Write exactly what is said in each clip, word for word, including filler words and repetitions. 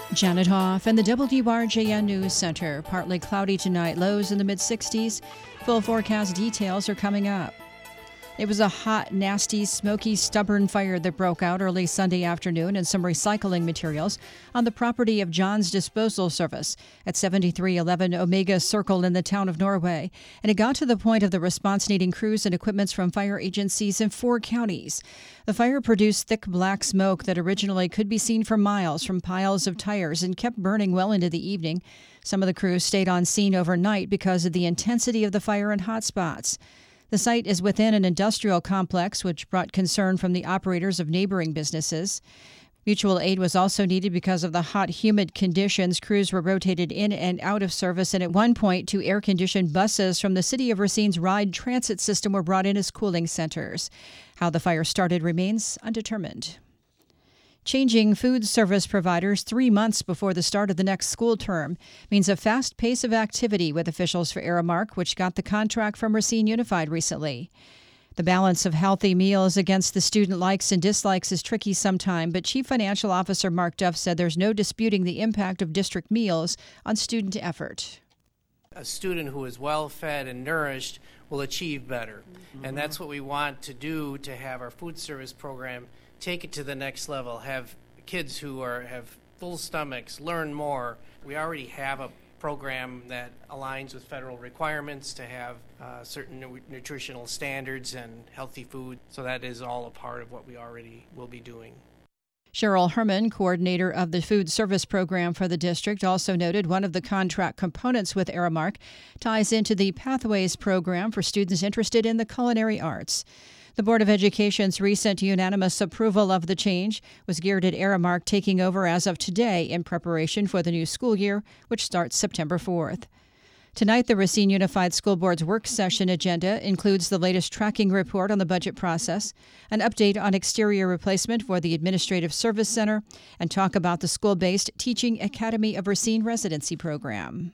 Janet Hoff and the W R J N News Center. Partly cloudy tonight, lows in the mid sixties. Full forecast details are coming up. It was a hot, nasty, smoky, stubborn fire that broke out early Sunday afternoon in some recycling materials on the property of John's Disposal Service at seventy-three eleven Omega Circle in the town of Norway. And it got to the point of the response needing crews and equipment from fire agencies in four counties. The fire produced thick black smoke that originally could be seen for miles from piles of tires and kept burning well into the evening. Some of the crews stayed on scene overnight because of the intensity of the fire and hot spots. The site is within an industrial complex, which brought concern from the operators of neighboring businesses. Mutual aid was also needed because of the hot, humid conditions. Crews were rotated in and out of service, and at one point, two air-conditioned buses from the City of Racine's Ride Transit system were brought in as cooling centers. How the fire started remains undetermined. Changing food service providers three months before the start of the next school term means a fast pace of activity with officials for Aramark, which got the contract from Racine Unified recently. The balance of healthy meals against the student likes and dislikes is tricky sometime, but Chief Financial Officer Mark Duff said there's no disputing the impact of district meals on student effort. A student who is well-fed and nourished will achieve better, mm-hmm. and that's what we want to do to have our food service program take it to the next level, have kids who are have full stomachs learn more. We already have a program that aligns with federal requirements to have uh, certain nu- nutritional standards and healthy food, so that is all a part of what we already will be doing. Cheryl Herman, coordinator of the food service program for the district, also noted one of the contract components with Aramark ties into the Pathways program for students interested in the culinary arts. The Board of Education's recent unanimous approval of the change was geared at Aramark taking over as of today in preparation for the new school year, which starts September fourth. Tonight, the Racine Unified School Board's work session agenda includes the latest tracking report on the budget process, an update on exterior replacement for the Administrative Service Center, and talk about the school-based Teaching Academy of Racine residency program.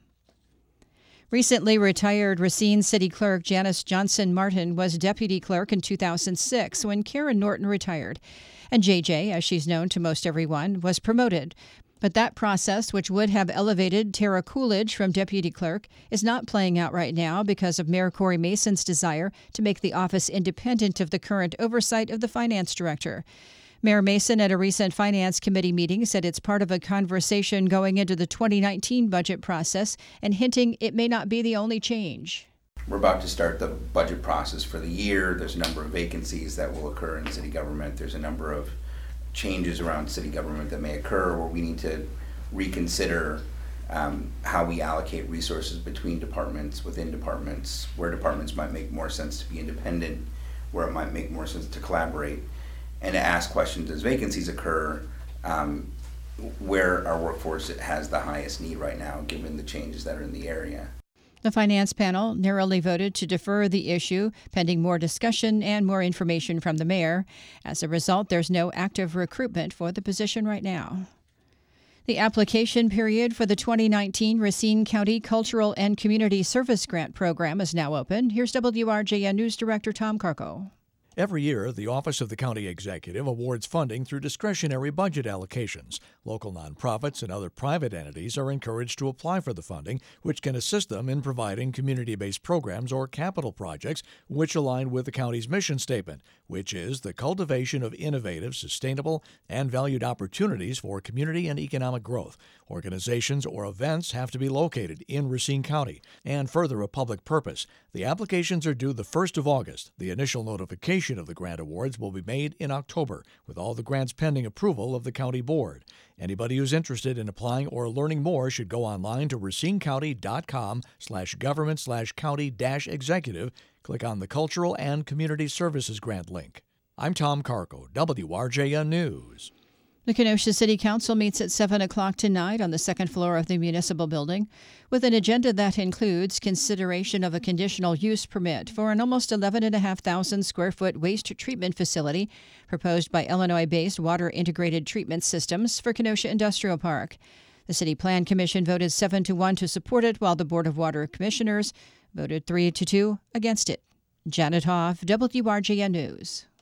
Recently retired Racine City Clerk Janice Johnson Martin was deputy clerk in two thousand six when Karen Norton retired. And J J, as she's known to most everyone, was promoted. But that process, which would have elevated Tara Coolidge from deputy clerk, is not playing out right now because of Mayor Corey Mason's desire to make the office independent of the current oversight of the finance director. Mayor Mason at a recent Finance Committee meeting said it's part of a conversation going into the twenty nineteen budget process and hinting it may not be the only change. We're about to start the budget process for the year. There's a number of vacancies that will occur in city government. There's a number of changes around city government that may occur where we need to reconsider um, how we allocate resources between departments, within departments, where departments might make more sense to be independent, where it might make more sense to collaborate, and to ask questions as vacancies occur, um, where our workforce has the highest need right now, given the changes that are in the area. The finance panel narrowly voted to defer the issue, pending more discussion and more information from the mayor. As a result, there's no active recruitment for the position right now. The application period for the twenty nineteen Racine County Cultural and Community Service Grant Program is now open. Here's W R J N News Director Tom Carco. Every year, the Office of the County Executive awards funding through discretionary budget allocations. Local nonprofits and other private entities are encouraged to apply for the funding, which can assist them in providing community-based programs or capital projects which align with the county's mission statement, which is the cultivation of innovative, sustainable, and valued opportunities for community and economic growth. Organizations or events have to be located in Racine County and further a public purpose. The applications are due the first of August. The initial notification of the grant awards will be made in October, with all the grants pending approval of the county board. Anybody who's interested in applying or learning more should go online to racinecounty.com slash government slash county dash executive. Click on the Cultural and Community Services Grant link. I'm Tom Carco, W R J N News. The Kenosha City Council meets at seven o'clock tonight on the second floor of the municipal building with an agenda that includes consideration of a conditional use permit for an almost eleven thousand five hundred square foot waste treatment facility proposed by Illinois-based Water Integrated Treatment Systems for Kenosha Industrial Park. The City Plan Commission voted seven to one to support it, while the Board of Water Commissioners voted three to two against it. Janet Hoff, W R J N News.